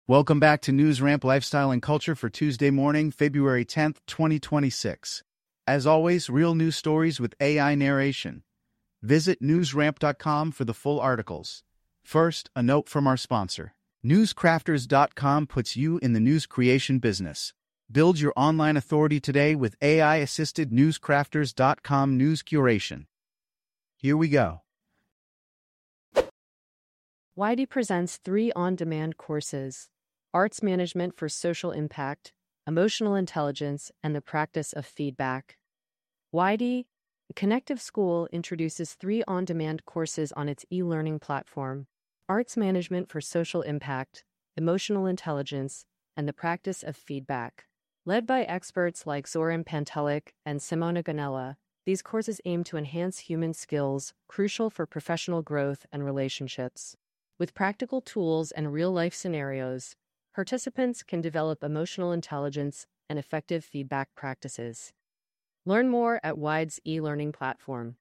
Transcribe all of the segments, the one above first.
Welcome back to NewsRamp Lifestyle and Culture for Tuesday morning, February 10th, 2026. As always, real news stories with AI narration. Visit newsramp.com for the full articles. First, a note from our sponsor. Newscrafters.com puts you in the news creation business. Build your online authority today with AI-assisted Newscrafters.com news curation. Here we go. Wiley presents 3 on-demand courses: Arts Management for Social Impact, Emotional Intelligence, and the Practice of Feedback. Wiley, a connective school, introduces 3 on-demand courses on its e-learning platform: Arts Management for Social Impact, Emotional Intelligence, and the Practice of Feedback. Led by experts like Zoran Pantelic and Simona Ganella, these courses aim to enhance human skills crucial for professional growth and relationships. With practical tools and real-life scenarios, participants can develop emotional intelligence and effective feedback practices. Learn more at Wide's e-learning platform.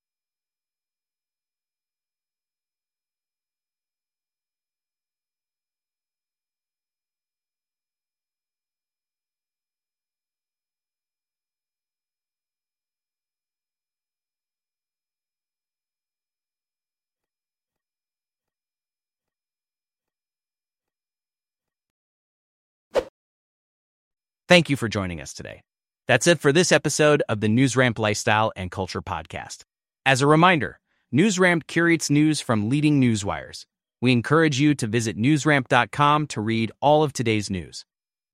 Thank you for joining us today. That's it for this episode of the NewsRamp Lifestyle and Culture Podcast. As a reminder, NewsRamp curates news from leading news wires. We encourage you to visit newsramp.com to read all of today's news.